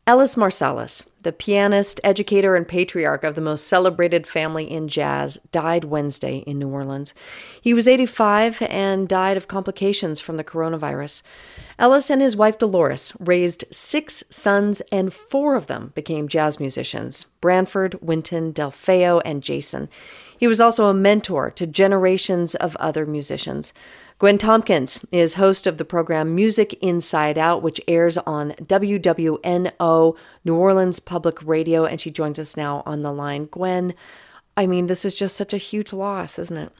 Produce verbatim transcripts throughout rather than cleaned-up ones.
Ellis Marsalis, the pianist, educator, and patriarch of the most celebrated family in jazz, died Wednesday in New Orleans. He was eighty-five and died of complications from the coronavirus. Ellis and his wife Dolores raised six sons, and four of them became jazz musicians: Branford, Wynton, Delfeo, and Jason. He was also a mentor to generations of other musicians. Gwen Tompkins is host of the program Music Inside Out, which airs on W W N O, New Orleans Public Radio, and she joins us now on the line. Gwen, I mean, this is just such a huge loss, isn't it?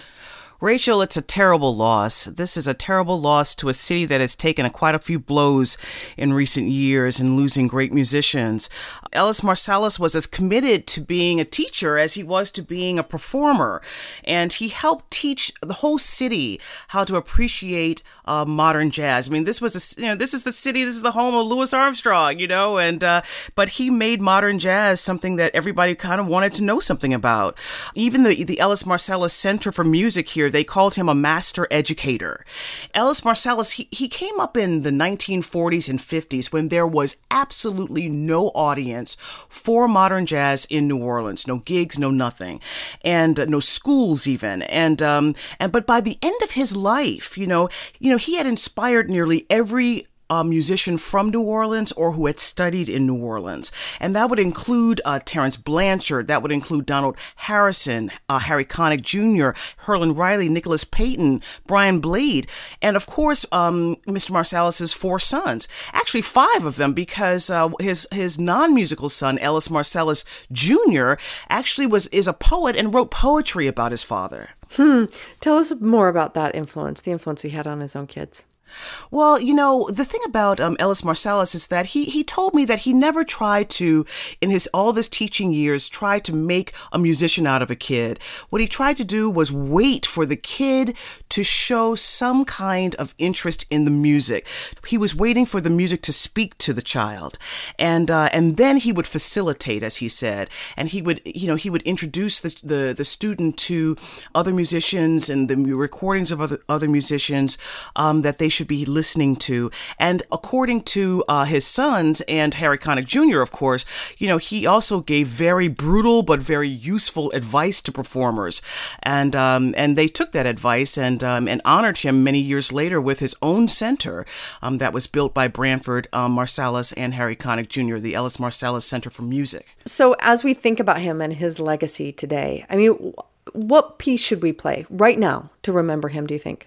Rachel, it's a terrible loss. This is a terrible loss to a city that has taken a, quite a few blows in recent years in losing great musicians. Ellis Marsalis was as committed to being a teacher as he was to being a performer, and he helped teach the whole city how to appreciate uh, modern jazz. I mean, this was a, you know, this is the city, this is the home of Louis Armstrong, you know, and uh, but he made modern jazz something that everybody kind of wanted to know something about. Even the the Ellis Marsalis Center for Music here, they called him a master educator. Ellis Marsalis, he, he came up in the nineteen forties and fifties when there was absolutely no audience for modern jazz in New Orleans. No gigs, no nothing. And uh, no schools even. And um and but by the end of his life, you know, you know, he had inspired nearly every a musician from New Orleans or who had studied in New Orleans. And that would include uh, Terrence Blanchard, that would include Donald Harrison, uh, Harry Connick Junior, Herlin Riley, Nicholas Payton, Brian Blade, and of course, um, Mister Marsalis's four sons. Actually, five of them, because uh, his his non-musical son, Ellis Marsalis Junior, actually was is a poet and wrote poetry about his father. Hmm. Tell us more about that influence, the influence he had on his own kids. Well, you know, the thing about um, Ellis Marsalis is that he he told me that he never tried to, in his all of his teaching years, try to make a musician out of a kid. What he tried to do was wait for the kid to show some kind of interest in the music. He was waiting for the music to speak to the child, and uh, and then he would facilitate, as he said, and he would, you know, he would introduce the the, the student to other musicians and the recordings of other other musicians um, that they should be listening to. And according to uh, his sons and Harry Connick Junior, of course, you know, he also gave very brutal but very useful advice to performers. And um, and they took that advice and um, and honored him many years later with his own center um, that was built by Branford um, Marsalis and Harry Connick Junior, the Ellis Marsalis Center for Music. So as we think about him and his legacy today, I mean, what piece should we play right now to remember him, do you think?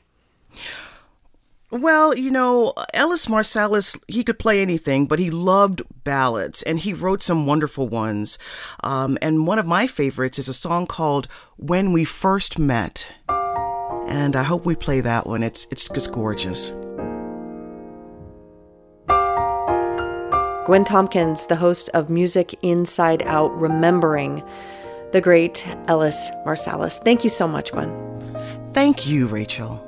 Well, you know, Ellis Marsalis, he could play anything, but he loved ballads, and he wrote some wonderful ones. Um, and one of my favorites is a song called When We First Met. And I hope we play that one. It's, it's just gorgeous. Gwen Tompkins, the host of Music Inside Out, remembering the great Ellis Marsalis. Thank you so much, Gwen. Thank you, Rachel.